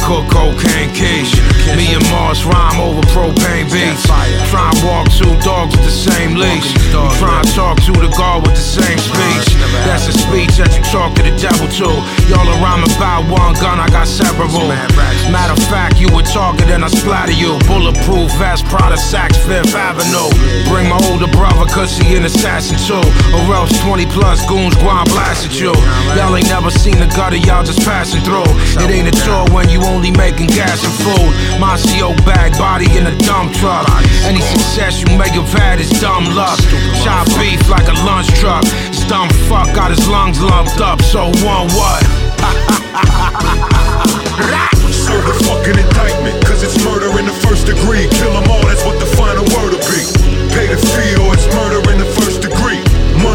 cook cocaine quiche. Me and Mars rhyme over propane beats. Try and walk two dogs with the same leash. Try and talk to the guard with the same speech. That's a speech that you talk to the devil to. Y'all are rhyming about one gun, I got several. Matter of fact, you a target and I splatter you. Bulletproof vest, Prada Saks, Fifth Avenue. Bring my older brother cause he an assassin too. Or else 20 plus goons grind blast at you. Y'all ain't never seen the gutter, y'all just passing through. It ain't a tour when you only making gas and food. My CO bag, body in a dump truck. Any success you make have had is dumb luck. Chop beef like a lunch truck. This dumb fuck got his lungs lumped up, so one what? Serve the fucking indictment, cause it's murder in the first degree. Kill them all, that's what the final word will be. Pay the fee or it's murder in the first